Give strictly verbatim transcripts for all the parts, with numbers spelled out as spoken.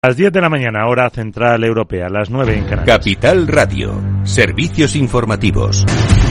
Las diez de la mañana, hora central europea, las nueve en Canarias. Capital Radio, servicios informativos.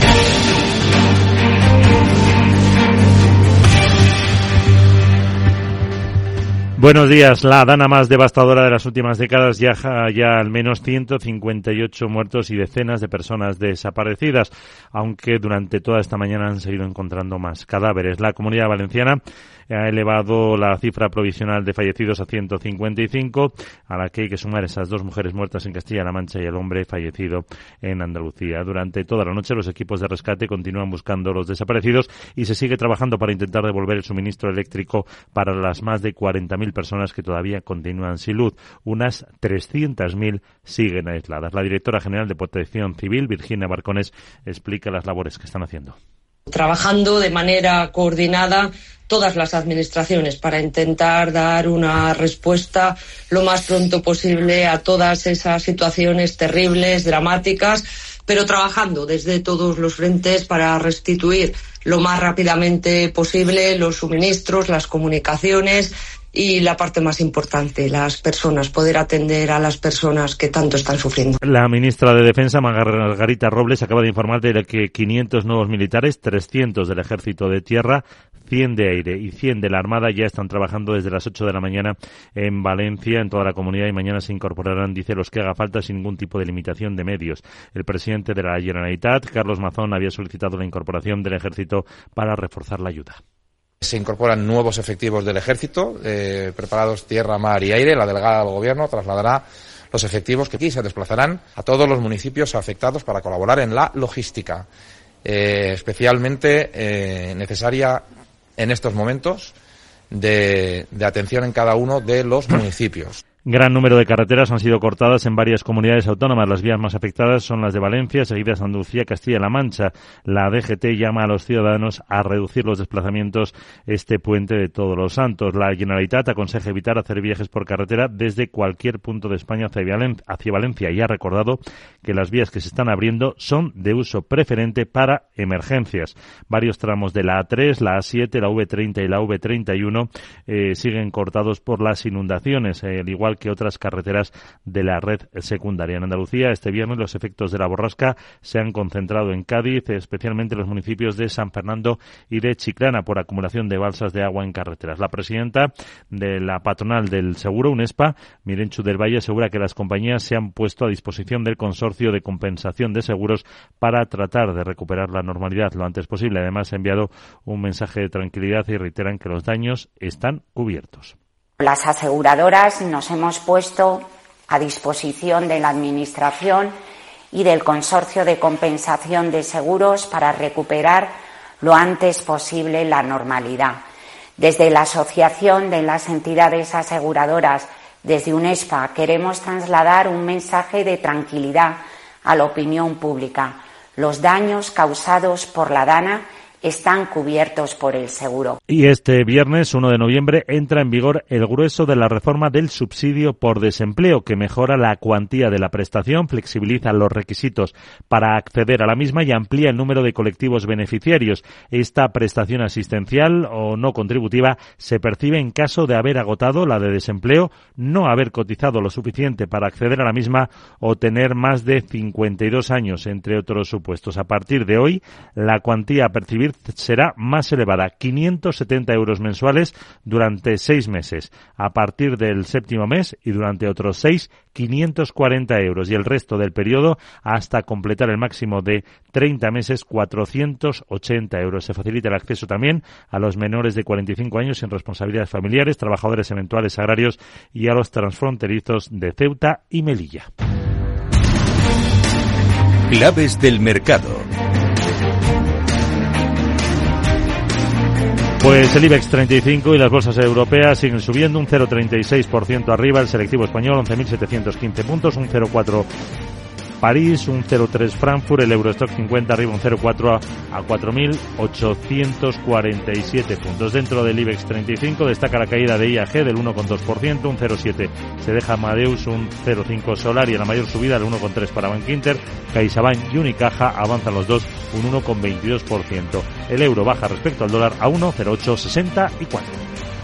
Buenos días. La dana más devastadora de las últimas décadas ya, ya al menos ciento cincuenta y ocho muertos y decenas de personas desaparecidas, aunque durante toda esta mañana han seguido encontrando más cadáveres. La Comunidad Valenciana ha elevado la cifra provisional de fallecidos a ciento cincuenta y cinco, a la que hay que sumar esas dos mujeres muertas en Castilla-La Mancha y el hombre fallecido en Andalucía. Durante toda la noche los equipos de rescate continúan buscando los desaparecidos y se sigue trabajando para intentar devolver el suministro eléctrico para las más de cuarenta mil personas que todavía continúan sin luz. Unas trescientas mil siguen aisladas. La directora general de Protección Civil, Virginia Barcones, explica las labores que están haciendo. Trabajando de manera coordinada todas las administraciones para intentar dar una respuesta lo más pronto posible a todas esas situaciones terribles, dramáticas, pero trabajando desde todos los frentes para restituir lo más rápidamente posible los suministros, las comunicaciones y la parte más importante, las personas, poder atender a las personas que tanto están sufriendo. La ministra de Defensa, Margarita Robles, acaba de informar de que quinientos nuevos militares, trescientos del Ejército de Tierra, cien de aire y cien de la Armada ya están trabajando desde las ocho de la mañana en Valencia, en toda la comunidad, y mañana se incorporarán, dice, los que haga falta sin ningún tipo de limitación de medios. El presidente de la Generalitat, Carlos Mazón, había solicitado la incorporación del Ejército para reforzar la ayuda. Se incorporan nuevos efectivos del Ejército, eh, preparados tierra, mar y aire. La delegada del Gobierno trasladará los efectivos que aquí se desplazarán a todos los municipios afectados para colaborar en la logística, eh, especialmente eh, necesaria en estos momentos de, de atención en cada uno de los municipios. Gran número de carreteras han sido cortadas en varias comunidades autónomas. Las vías más afectadas son las de Valencia, seguidas Andalucía, Castilla-La Mancha. La D G T llama a los ciudadanos a reducir los desplazamientos este puente de Todos los Santos. La Generalitat aconseja evitar hacer viajes por carretera desde cualquier punto de España hacia Valencia y ha recordado que las vías que se están abriendo son de uso preferente para emergencias. Varios tramos de la A tres, la A siete, la V treinta y la V treinta y uno eh, siguen cortados por las inundaciones, eh, al igual que otras carreteras de la red secundaria. En Andalucía, este viernes, los efectos de la borrasca se han concentrado en Cádiz, especialmente en los municipios de San Fernando y de Chiclana, por acumulación de balsas de agua en carreteras. La presidenta de la patronal del seguro, UNESPA, Mirenchu del Valle, asegura que las compañías se han puesto a disposición del consorcio de compensación de seguros para tratar de recuperar la normalidad lo antes posible. Además, ha enviado un mensaje de tranquilidad y reiteran que los daños están cubiertos. Las aseguradoras nos hemos puesto a disposición de la Administración y del Consorcio de Compensación de Seguros para recuperar lo antes posible la normalidad. Desde la Asociación de las Entidades Aseguradoras, desde UNESPA, queremos trasladar un mensaje de tranquilidad a la opinión pública. Los daños causados por la DANA están cubiertos por el seguro. Y este viernes, uno de noviembre, entra en vigor el grueso de la reforma del subsidio por desempleo, que mejora la cuantía de la prestación, flexibiliza los requisitos para acceder a la misma y amplía el número de colectivos beneficiarios. Esta prestación asistencial o no contributiva se percibe en caso de haber agotado la de desempleo, no haber cotizado lo suficiente para acceder a la misma o tener más de cincuenta y dos años, entre otros supuestos. A partir de hoy, la cuantía a percibir será más elevada, quinientos setenta euros mensuales durante seis meses. A partir del séptimo mes y durante otros seis, quinientos cuarenta euros. Y el resto del periodo, hasta completar el máximo de treinta meses, cuatrocientos ochenta euros. Se facilita el acceso también a los menores de cuarenta y cinco años sin responsabilidades familiares, trabajadores eventuales agrarios y a los transfronterizos de Ceuta y Melilla. Claves del mercado. Pues el IBEX treinta y cinco y las bolsas europeas siguen subiendo un cero coma treinta y seis por ciento arriba, el selectivo español once mil setecientos quince puntos, un cero coma cuatro París, un cero coma tres Frankfurt, el Eurostock cincuenta arriba un cero coma cuatro a cuatro mil ochocientos cuarenta y siete puntos. Dentro del IBEX treinta y cinco destaca la caída de I A G del uno coma dos por ciento, un cero coma siete se deja Amadeus, un cero coma cinco Solar y la mayor subida del uno coma tres para Bankinter, CaixaBank y Unicaja avanzan los dos un uno coma veintidós por ciento. El euro baja respecto al dólar a uno coma cero ocho sesenta y cuatro.